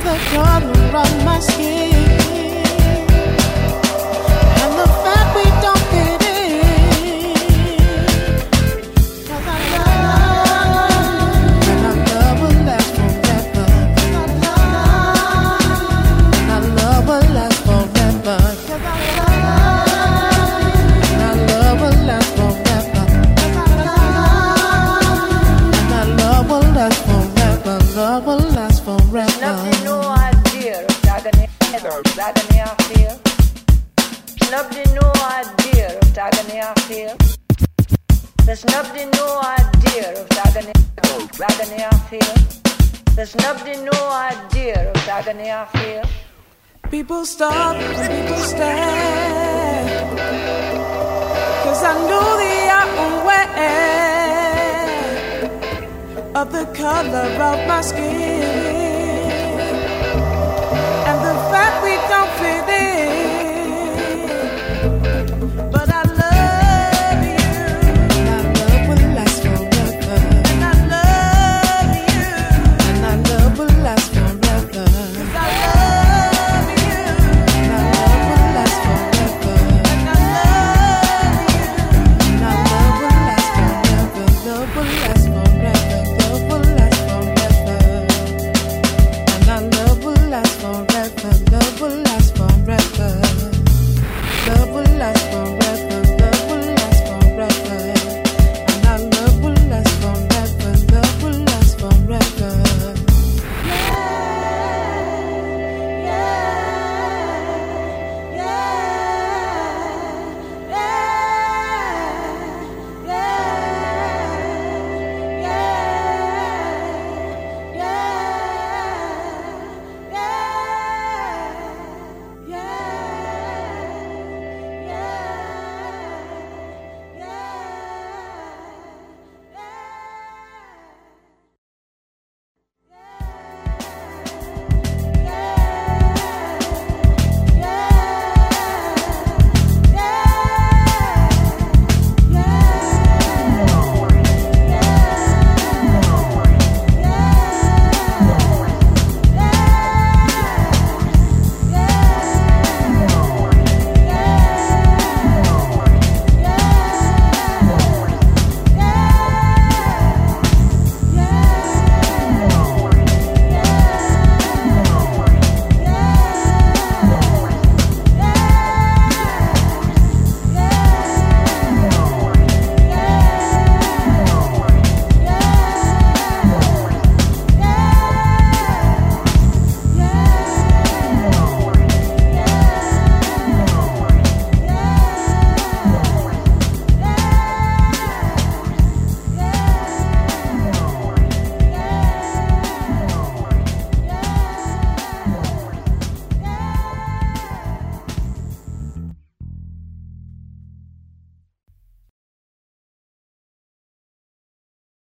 the color of my skin, and the fact we don't fit in. 'Cause our love, and our love will last forever. And our love will last forever. 'Cause our love will last forever. And our love will last forever. Love will last forever. Nobody no idea of agony I feel. Nobody no idea of agony I feel. There's nobody no idea of agony I feel. There's nobody no idea of agony I feel. People stop, people stare, 'cause I know they are aware of the color of my skin.